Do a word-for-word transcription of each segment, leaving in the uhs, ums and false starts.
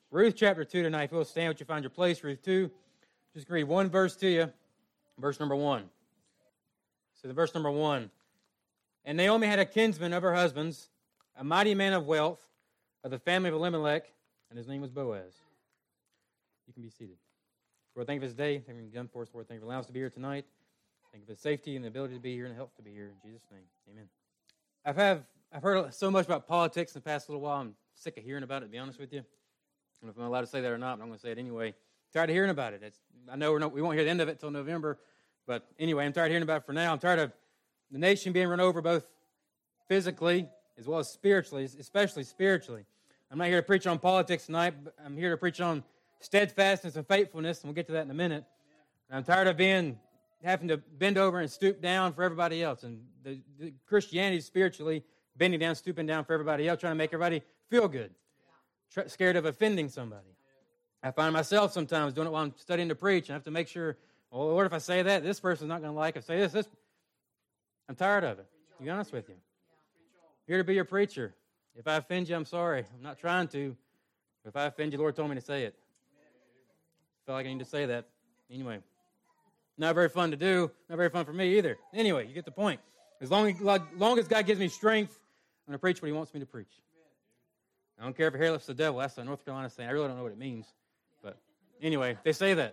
Ruth chapter two tonight. If you'll stand, would you find your place? Ruth two. Just read one verse to you. Verse number one. So the verse number one. And Naomi had a kinsman of her husband's, a mighty man of wealth, of the family of Elimelech, and his name was Boaz. You can be seated. Lord, thank you for this day. Thank you for done for us, Lord. Thank you for allowing us to be here tonight. Thank you for the safety and the ability to be here and the health to be here. In Jesus' name, amen. I've have I've heard so much about politics in the past little while. I'm sick of hearing about it, to be honest with you. I don't know if I'm allowed to say that or not, but I'm going to say it anyway. Tired of hearing about it. It's, I know we're not, we won't hear the end of it until November, but anyway, I'm tired of hearing about it for now. I'm tired of the nation being run over both physically as well as spiritually, especially spiritually. I'm not here to preach on politics tonight, but I'm here to preach on steadfastness and faithfulness, and we'll get to that in a minute. And I'm tired of being having to bend over and stoop down for everybody else, and the, the Christianity spiritually bending down, stooping down for everybody else, trying to make everybody feel good, Tr- scared of offending somebody. I find myself sometimes doing it while I'm studying to preach, and I have to make sure, well, Lord, if I say that, this person's not going to like it. If I say this, this. I'm tired of it, to be honest with you. I'm here to be your preacher. If I offend you, I'm sorry. I'm not trying to. If I offend you, the Lord told me to say it. I feel like I need to say that. Anyway, not very fun to do. Not very fun for me either. Anyway, you get the point. As long as, like, long as God gives me strength, I'm going to preach what he wants me to preach. I don't care if your hair lifts the devil. That's a North Carolina saying. I really don't know what it means. But anyway, they say that.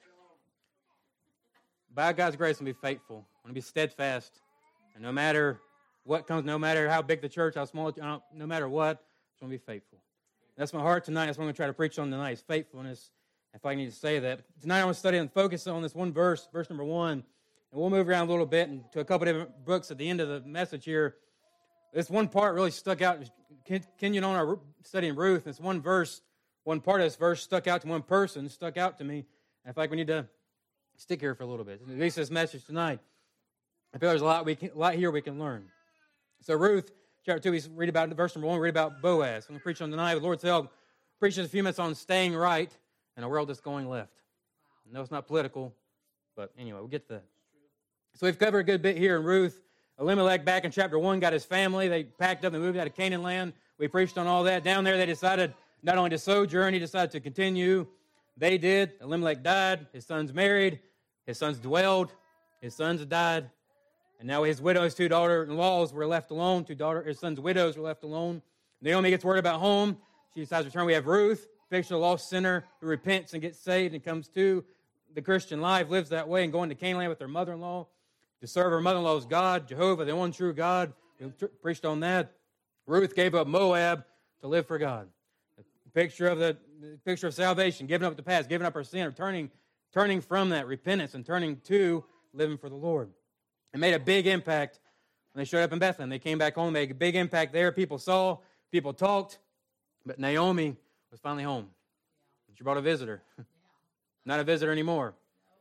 By God's grace, I'm going to be faithful. I'm going to be steadfast. And no matter what comes, no matter how big the church, how small, no matter what, I'm going to be faithful. That's my heart tonight. That's what I'm going to try to preach on tonight, is faithfulness, if I need to say that. Tonight I want to study and focus on this one verse, verse number one. And we'll move around a little bit and to a couple different books at the end of the message here. This one part really stuck out. Continuing on our study in Ruth, this one verse, one part of this verse stuck out to one person, stuck out to me. And I feel like we need to stick here for a little bit. At least this message tonight. I feel there's a lot we can, a lot here we can learn. So Ruth, chapter two, we read about verse number one, we read about Boaz. I'm going to preach on tonight with Lord's help. Preach just a few minutes on staying right in a world that's going left. I know it's not political, but anyway, we'll get to that. So we've covered a good bit here in Ruth. Elimelech, back in chapter one, got his family. They packed up and moved out of Canaan land. We preached on all that. Down there, they decided not only to sojourn, he decided to continue. They did. Elimelech died. His sons married. His sons dwelled. His sons died. And now his widow, his two daughter-in-laws were left alone. Two daughter, his sons' widows were left alone. Naomi gets word about home. She decides to return. We have Ruth, picture of a lost sinner who repents and gets saved and comes to the Christian life, lives that way, and going to Canaan land with her mother-in-law to serve her mother-in-law's God, Jehovah, the one true God. We preached on that. Ruth gave up Moab to live for God. The picture of the, the picture of salvation, giving up the past, giving up her sin, turning, turning from that repentance and turning to living for the Lord. It made a big impact when they showed up in Bethlehem. They came back home, made a big impact there. People saw, people talked, but Naomi was finally home. She brought a visitor. Not a visitor anymore.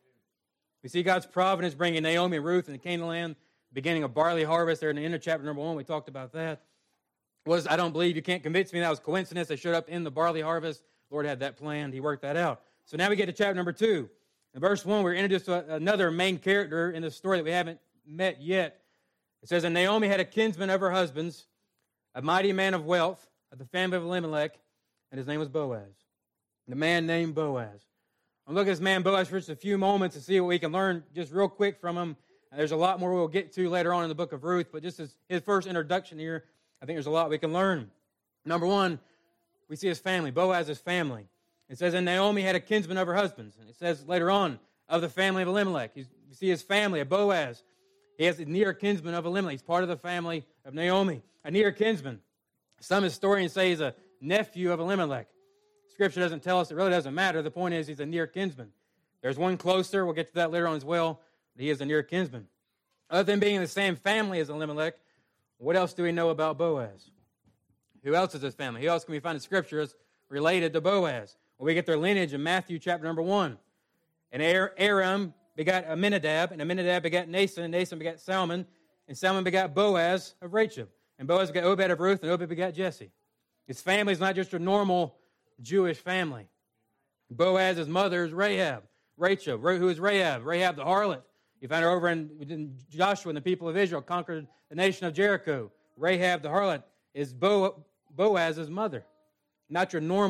We see God's providence bringing Naomi and Ruth in the Canaan land, beginning of barley harvest there in the end of chapter number one. We talked about that. Was I don't believe, you can't convince me that was coincidence. They showed up in the barley harvest. The Lord had that planned. He worked that out. So now we get to chapter number two. In verse one, we're introduced to another main character in the story that we haven't met yet. It says, and Naomi had a kinsman of her husband's, a mighty man of wealth, of the family of Elimelech, and his name was Boaz. The man named Boaz. I'm looking at this man Boaz for just a few moments to see what we can learn just real quick from him. There's a lot more we'll get to later on in the book of Ruth, but just as his first introduction here, I think there's a lot we can learn. Number one, we see his family, Boaz's family. It says, and Naomi had a kinsman of her husband's. And it says later on, of the family of Elimelech. You see his family, of Boaz. He has a near kinsman of Elimelech. He's part of the family of Naomi. A near kinsman. Some historians say he's a nephew of Elimelech. Scripture doesn't tell us. It really doesn't matter. The point is he's a near kinsman. There's one closer. We'll get to that later on as well. But he is a near kinsman. Other than being in the same family as Elimelech, what else do we know about Boaz? Who else is his family? Who else can we find in Scripture as related to Boaz? Well, we get their lineage in Matthew chapter number one. And Aram begot Aminadab, and Aminadab begot Nason, and Nason begot Salmon, and Salmon begot Boaz of Rachel. And Boaz begot Obed of Ruth, and Obed begot Jesse. His family is not just a normal Jewish family. Boaz's mother is Rahab. Rachel, who is Rahab? Rahab the harlot. You find her over in, in Joshua, and the people of Israel conquered the nation of Jericho. Rahab the harlot is Bo, Boaz's mother. Not your normal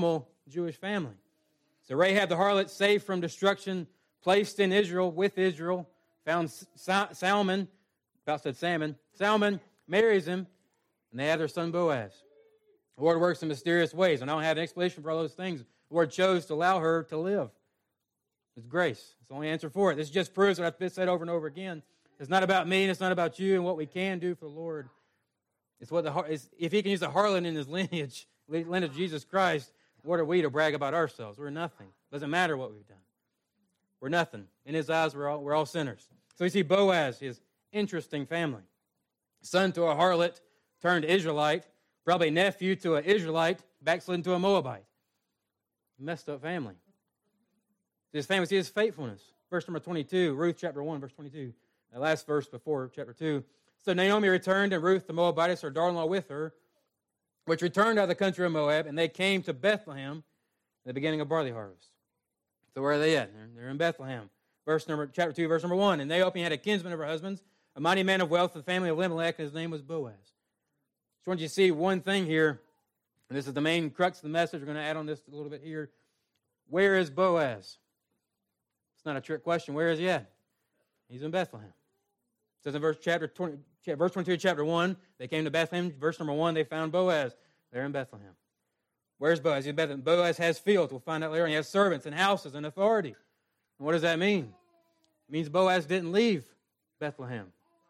Jewish family. So Rahab the harlot, saved from destruction, placed in Israel with Israel, found Salmon, about said Salmon. Salmon marries him, and they have their son Boaz. The Lord works in mysterious ways, and I don't have an explanation for all those things. The Lord chose to allow her to live. It's grace. It's the only answer for it. This just proves what I've said over and over again. It's not about me, and it's not about you and what we can do for the Lord. It's what the it's, if he can use a harlot in his lineage, lineage of Jesus Christ, what are we to brag about ourselves? We're nothing. Doesn't matter what we've done. We're nothing. In his eyes, we're all, we're all sinners. So you see Boaz, his interesting family. Son to a harlot, turned Israelite, probably nephew to an Israelite, backslid to a Moabite. Messed up family. His family, see his faithfulness. Verse number twenty-two, Ruth chapter one, verse twenty-two. The last verse before chapter two. So Naomi returned, and Ruth the Moabitess, her daughter-in-law, with her, which returned out of the country of Moab, and they came to Bethlehem at the beginning of barley harvest. So where are they at? They're, they're in Bethlehem. Verse number, chapter two, verse number one. And Naomi had a kinsman of her husband's, a mighty man of wealth, the family of Elimelech, and his name was Boaz. Just want you to see one thing here, and this is the main crux of the message. We're going to add on this a little bit here. Where is Boaz? It's not a trick question. Where is he at? He's in Bethlehem. It says in verse chapter twenty, verse twenty-two, chapter one, they came to Bethlehem. Verse number one, they found Boaz. They're in Bethlehem. Where's Boaz? He's in Bethlehem. Boaz has fields. We'll find out later. He has servants and houses and authority. And what does that mean? It means Boaz didn't leave Bethlehem.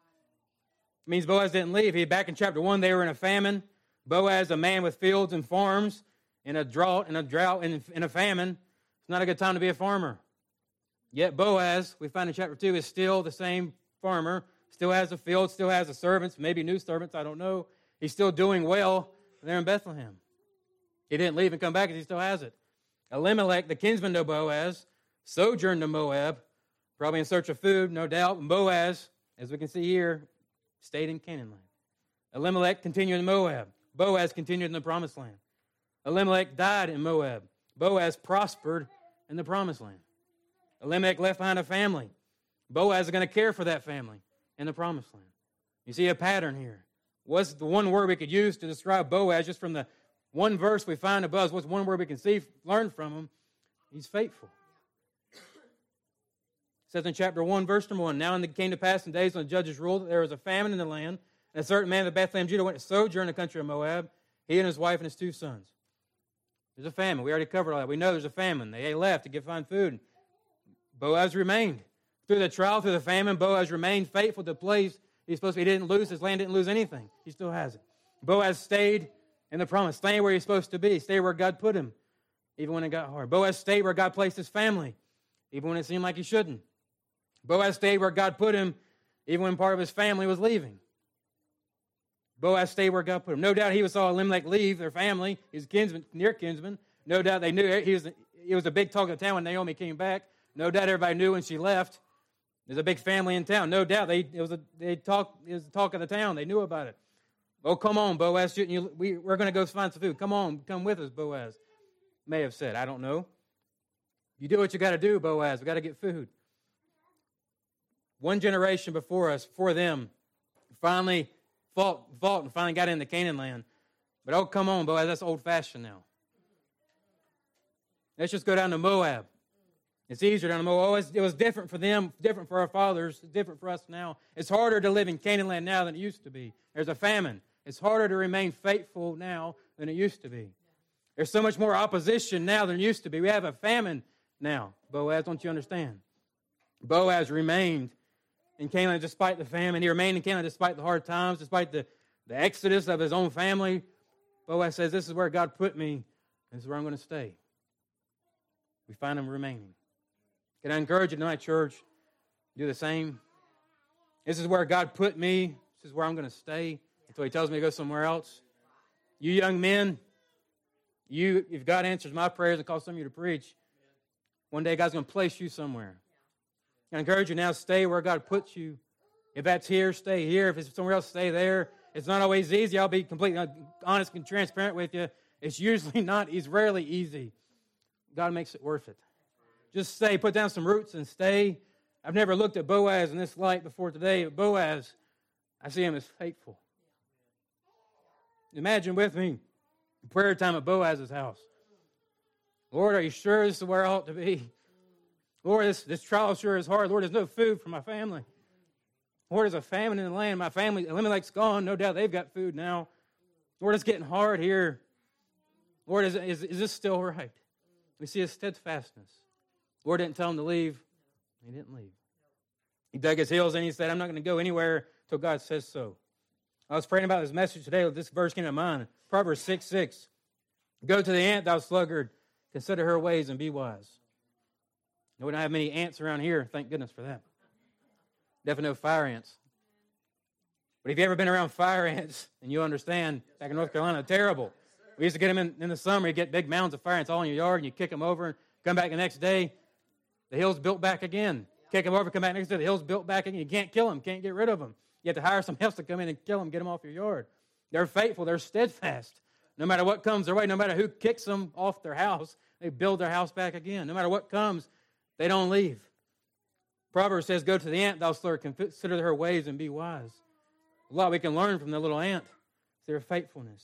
It means Boaz didn't leave. He back in chapter one, they were in a famine. Boaz, a man with fields and farms, in a drought, in a drought, in, in a famine. It's not a good time to be a farmer. Yet Boaz, we find in chapter two, is still the same farmer, still has a field, still has the servants, maybe new servants, I don't know. He's still doing well there in Bethlehem. He didn't leave and come back because he still has it. Elimelech, the kinsman of Boaz, sojourned to Moab, probably in search of food, no doubt. And Boaz, as we can see here, stayed in Canaan land. Elimelech continued in Moab. Boaz continued in the promised land. Elimelech died in Moab. Boaz prospered in the promised land. Elimelech left behind a family. Boaz is going to care for that family in the promised land. You see a pattern here. What's the one word we could use to describe Boaz, just from the one verse we find above? What's one word we can see, learn from him? He's faithful. It says in chapter one, verse number one, now it came to pass in days when the judges ruled that there was a famine in the land, and a certain man of Bethlehem, Judah, went to sojourn in the country of Moab, he and his wife and his two sons. There's a famine. We already covered all that. We know there's a famine. They left to get find food. Boaz remained. Through the trial, through the famine, Boaz remained faithful to the place he's supposed to be. He didn't lose. His land didn't lose anything. He still has it. Boaz stayed in the promise, staying where he's supposed to be, stay where God put him, even when it got hard. Boaz stayed where God placed his family, even when it seemed like he shouldn't. Boaz stayed where God put him, even when part of his family was leaving. Boaz stayed where God put him. No doubt he saw Elimelech leave their family, his kinsman, near kinsman. No doubt they knew he was. It was a big talk of the town when Naomi came back. No doubt everybody knew when she left. There's a big family in town. No doubt they it was a they talk it was the talk of the town. They knew about it. Oh, come on, Boaz! Shouldn't you? We we're going to go find some food. Come on, come with us, Boaz. May have said, I don't know. You do what you got to do, Boaz. We got to get food. One generation before us, before them, finally fought, fought and finally got into Canaan land. But oh, come on, Boaz, that's old-fashioned now. Let's just go down to Moab. It's easier down to Moab. Oh, it was different for them, different for our fathers, different for us now. It's harder to live in Canaan land now than it used to be. There's a famine. It's harder to remain faithful now than it used to be. There's so much more opposition now than it used to be. We have a famine now. Boaz, don't you understand? Boaz remained in Canaan despite the famine. He remained in Canaan despite the hard times, despite the, the exodus of his own family. Boaz says, this is where God put me. This is where I'm going to stay. We find him remaining. Can I encourage you tonight, church, do the same? This is where God put me. This is where I'm going to stay until he tells me to go somewhere else. You young men, you, if God answers my prayers and calls some of you to preach, one day God's going to place you somewhere. I encourage you now, stay where God puts you. If that's here, stay here. If it's somewhere else, stay there. It's not always easy. I'll be completely honest and transparent with you. It's usually not. It's rarely easy. God makes it worth it. Just stay, put down some roots and stay. I've never looked at Boaz in this light before today, but Boaz, I see him as faithful. Imagine with me prayer time at Boaz's house. Lord, are you sure this is where I ought to be? Lord, this, this trial sure is hard. Lord, there's no food for my family. Lord, there's a famine in the land. My family, Elimelech's gone. No doubt they've got food now. Lord, it's getting hard here. Lord, is, is, is this still right? We see his steadfastness. Lord didn't tell him to leave. He didn't leave. He dug his heels in. He said, I'm not going to go anywhere until God says so. I was praying about this message today. This verse came to mind. Proverbs six six. Go to the ant, thou sluggard. Consider her ways and be wise. No, we don't have many ants around here. Thank goodness for that. Definitely no fire ants. But if you've ever been around fire ants, and you understand, back in North Carolina, terrible. We used to get them in, in the summer. You get big mounds of fire ants all in your yard, and you kick them over, and come back the next day, the hill's built back again. Kick them over, come back next day, the hill's built back again. You can't kill them, can't get rid of them. You have to hire somebody else to come in and kill them, get them off your yard. They're faithful, they're steadfast. No matter what comes their way, no matter who kicks them off their house, they build their house back again. No matter what comes, they don't leave. Proverbs says, go to the ant, thou sluggard, consider her ways and be wise. A lot we can learn from the little ant. It's their faithfulness.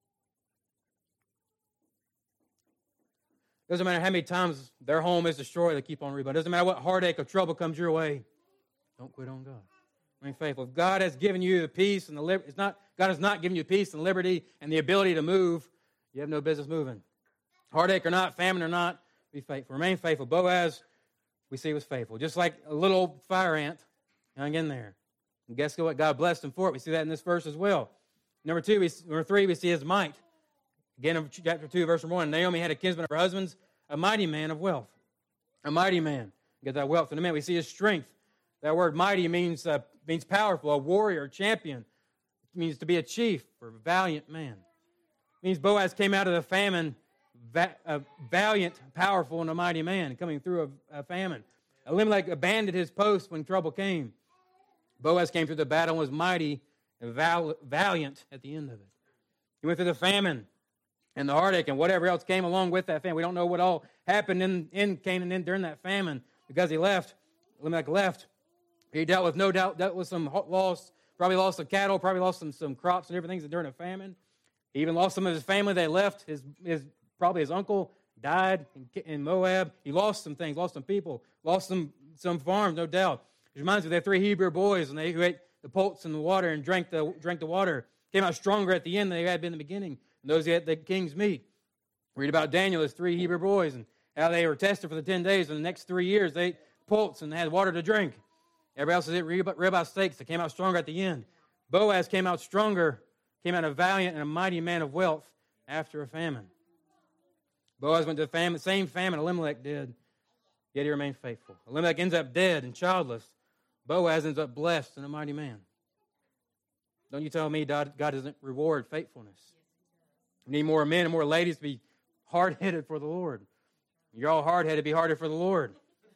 Doesn't matter how many times their home is destroyed, they keep on rebuilding. Doesn't matter what heartache or trouble comes your way. Don't quit on God. Remain faithful. If God has given you the peace and the liberty, it's not God has not given you peace and liberty and the ability to move, you have no business moving. Heartache or not, famine or not, be faithful. Remain faithful. Boaz, we see, was faithful. Just like a little fire ant hung in there. And guess what? God blessed him for it. We see that in this verse as well. Number two, we, number three, we see his might. Again, in chapter two, verse one, Naomi had a kinsman of her husband's, a mighty man of wealth. A mighty man. Get that wealth in a minute. We see his strength. That word mighty means uh, means powerful, a warrior, a champion. It means to be a chief or a valiant man. It means Boaz came out of the famine va- a valiant, powerful, and a mighty man coming through a, a famine. Elimelech abandoned his post when trouble came. Boaz came through the battle and was mighty and val- valiant at the end of it. He went through the famine and the heartache and whatever else came along with that famine. We don't know what all happened in, in Canaan in, during that famine because he left. Elimelech left. He dealt with, no doubt, dealt with some loss, probably lost some cattle, probably lost some, some crops and different things during a famine. He even lost some of his family. They left. His, his probably his uncle died in, in Moab. He lost some things, lost some people, lost some, some farms, no doubt. It reminds me of the three Hebrew boys and they who ate the poults and the water and drank the drank the water. Came out stronger at the end than they had been in the beginning. And those who had the king's meat. Read about Daniel, his three Hebrew boys, and how they were tested for the ten days. And the next three years, they ate poults and they had water to drink. Everybody else ate ribeye steaks. They came out stronger at the end. Boaz came out stronger, came out a valiant and a mighty man of wealth after a famine. Boaz went to the famine, same famine Elimelech did, yet he remained faithful. Elimelech ends up dead and childless. Boaz ends up blessed and a mighty man. Don't you tell me God, God doesn't reward faithfulness. We need more men and more ladies to be hard-headed for the Lord. You're all hard-headed, be harder for the Lord.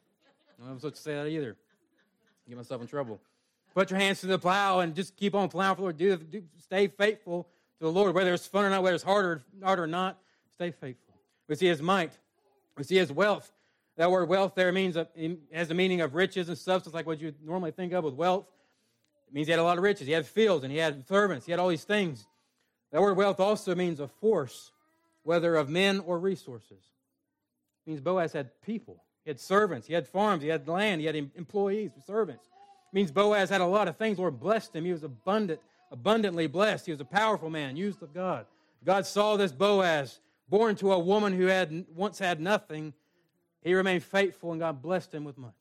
I don't know supposed to say that either. Get myself in trouble. Put your hands to the plow and just keep on plowing for the Lord. Do, do, stay faithful to the Lord, whether it's fun or not, whether it's hard or, hard or not. Stay faithful. We see his might. We see his wealth. That word wealth there means uh, it has the meaning of riches and substance, like what you normally think of with wealth. It means he had a lot of riches. He had fields and he had servants. He had all these things. That word wealth also means a force, whether of men or resources. It means Boaz had people. He had servants. He had farms. He had land. He had employees, servants. It means Boaz had a lot of things. Lord blessed him. He was abundant, abundantly blessed. He was a powerful man, used of God. God saw this Boaz, born to a woman who had once had nothing. He remained faithful, and God blessed him with much.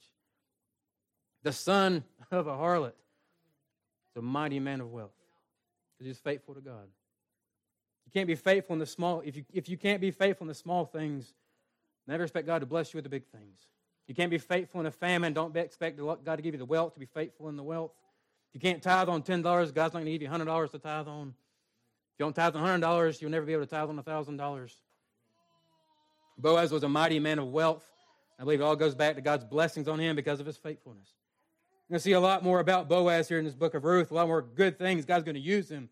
The son of a harlot is a mighty man of wealth because he's faithful to God. You can't be faithful in the small. If you if you can't be faithful in the small things, never expect God to bless you with the big things. You can't be faithful in a famine. Don't expect God to give you the wealth to be faithful in the wealth. If you can't tithe on ten dollars, God's not going to give you one hundred dollars to tithe on. If you don't tithe on one hundred dollars, you'll never be able to tithe on one thousand dollars. Boaz was a mighty man of wealth. I believe it all goes back to God's blessings on him because of his faithfulness. You're going to see a lot more about Boaz here in this book of Ruth, a lot more good things. God's going to use him.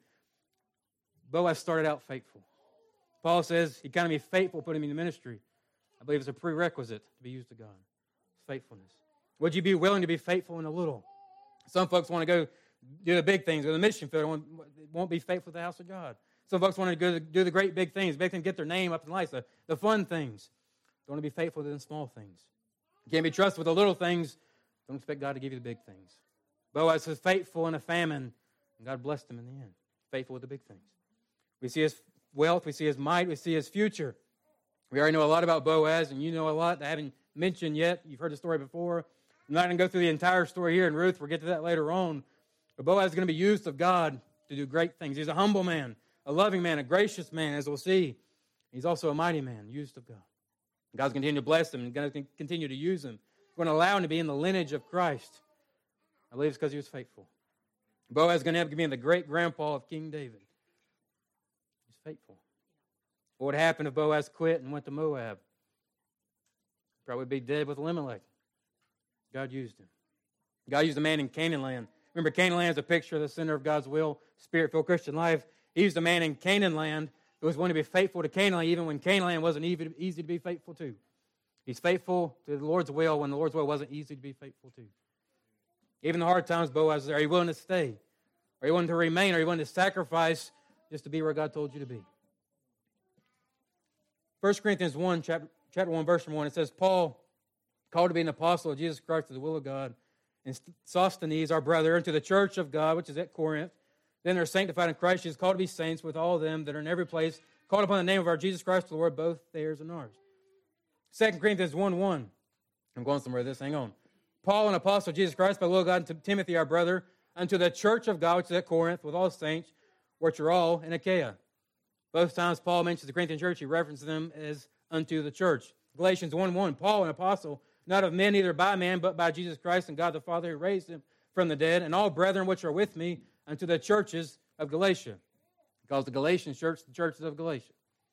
Boaz started out faithful. Paul says he kind of be faithful, put him in the ministry. I believe it's a prerequisite to be used to God. It's faithfulness. Would you be willing to be faithful in a little? Some folks want to go do the big things, go to the mission field, won't be faithful to the house of God. Some folks want to go do the great big things, big things, get their name up in lights, the, the fun things. Don't want to be faithful to the small things. You can't be trusted with the little things. Don't expect God to give you the big things. Boaz was faithful in a famine, and God blessed him in the end. Faithful with the big things. We see his wealth, we see his might, we see his future. We already know a lot about Boaz, and you know a lot that I haven't mentioned yet. You've heard the story before. I'm not going to go through the entire story here in Ruth. We'll get to that later on. But Boaz is going to be used of God to do great things. He's a humble man, a loving man, a gracious man, as we'll see. He's also a mighty man, used of God. God's going to continue to bless him and going to continue to use him. We're going to allow him to be in the lineage of Christ. I believe it's because he was faithful. Boaz is going to end up being the great-grandpa of King David. He's faithful. What would happen if Boaz quit and went to Moab? Probably be dead with Elimelech. God used him. God used a man in Canaan land. Remember, Canaan land is a picture of the center of God's will, spirit-filled Christian life. He used a man in Canaan land who was going to be faithful to Canaan land, even when Canaan land wasn't easy to be faithful to. He's faithful to the Lord's will when the Lord's will wasn't easy to be faithful to. Even the hard times, Boaz was there. Are you willing to stay? Are you willing to remain? Are you willing to sacrifice just to be where God told you to be? First Corinthians one, chapter, chapter one, verse one, it says, Paul, called to be an apostle of Jesus Christ to the will of God, and Sosthenes, our brother, into the church of God, which is at Corinth. Then they're sanctified in Christ Jesus, called to be saints with all of them that are in every place, called upon the name of our Jesus Christ the Lord, both theirs and ours. Second Corinthians one, one. I'm going somewhere with this, hang on. Paul, an apostle of Jesus Christ, by the will of God, and to Timothy, our brother, unto the church of God, which is at Corinth, with all the saints, which are all in Achaia. Both times Paul mentions the Corinthian church, he references them as unto the church. Galatians one, one. Paul, an apostle, not of men, neither by man, but by Jesus Christ and God the Father, who raised him from the dead, and all brethren which are with me, unto the churches of Galatia. He calls the Galatian church the churches of Galatia.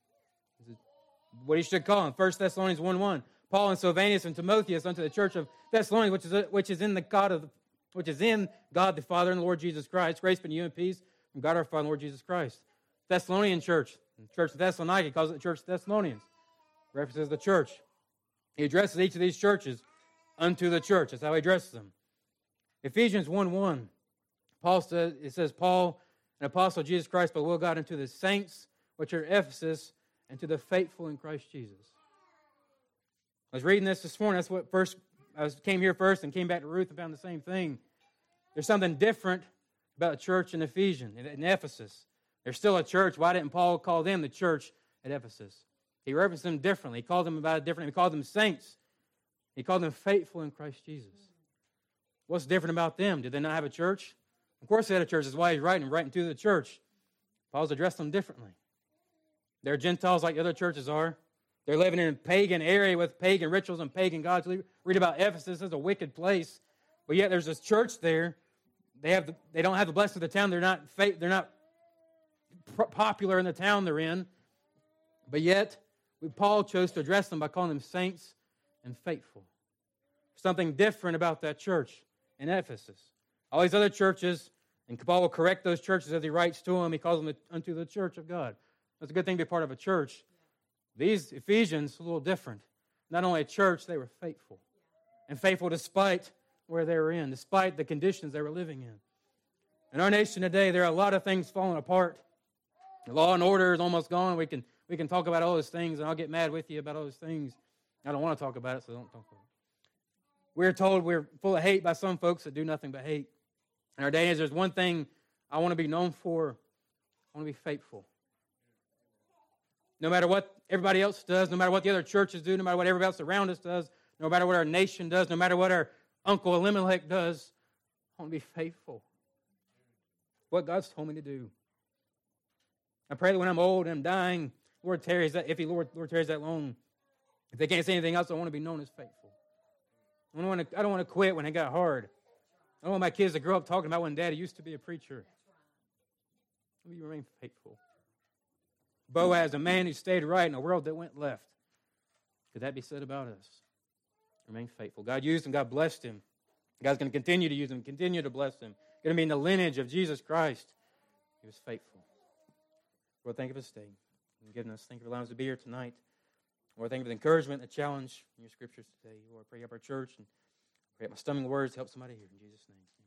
What he should call them. First Thessalonians one, one. Paul and Silvanus and Timotheus unto the church of Thessalonians, which is which is in the God of which is in God the Father and the Lord Jesus Christ. Grace be to you and peace from God our Father and Lord Jesus Christ. Thessalonian church, the church of Thessalonica, he calls it the church of Thessalonians. References the church. He addresses each of these churches unto the church. That's how he addresses them. Ephesians one, one. Paul says, it says, Paul, an apostle of Jesus Christ, by the will of God, unto the saints which are at Ephesus, and to the faithful in Christ Jesus. I was reading this this morning. That's what first, I was, came here first and came back to Ruth and found the same thing. There's something different about the church in Ephesians, in, in Ephesus. They're still a church. Why didn't Paul call them the church at Ephesus? He referenced them differently. He called them about it differently. He called them saints. He called them faithful in Christ Jesus. What's different about them? Did they not have a church? Of course they had a church. That's why he's writing, writing to the church. Paul's addressed them differently. They're Gentiles like the other churches are. They're living in a pagan area with pagan rituals and pagan gods. Read about Ephesus. It's a wicked place. But yet there's this church there. They have the, they don't have the blessing of the town. They're not they're not popular in the town they're in. But yet Paul chose to address them by calling them saints and faithful. Something different about that church in Ephesus. All these other churches, and Paul will correct those churches as he writes to them. He calls them unto the church of God. That's a good thing to be part of a church. These Ephesians, a little different. Not only a church, they were faithful. And faithful despite where they were in, despite the conditions they were living in. In our nation today, there are a lot of things falling apart. The law and order is almost gone. We can we can talk about all those things, and I'll get mad with you about all those things. I don't want to talk about it, so don't talk about it. We're told we're full of hate by some folks that do nothing but hate. In our day, there's one thing I want to be known for. I want to be faithful. No matter what everybody else does, no matter what the other churches do, no matter what everybody else around us does, no matter what our nation does, no matter what our Uncle Elimelech does, I want to be faithful. What God's told me to do. I pray that when I'm old and I'm dying, Lord tarries that, if he Lord, Lord tarries that long, if they can't say anything else, I want to be known as faithful. I don't want to, I don't want to quit when it got hard. I don't want my kids to grow up talking about when Daddy used to be a preacher. Let me remain faithful. Boaz, a man who stayed right in a world that went left. Could that be said about us? Remain faithful. God used him. God blessed him. God's going to continue to use him, continue to bless him. Going to be in the lineage of Jesus Christ. He was faithful. Lord, thank you for this day and giving us. Thank you for allowing us to be here tonight. Lord, thank you for the encouragement, the challenge in your scriptures today. Lord, pray up our church and pray up my stumbling words to help somebody here. In Jesus' name.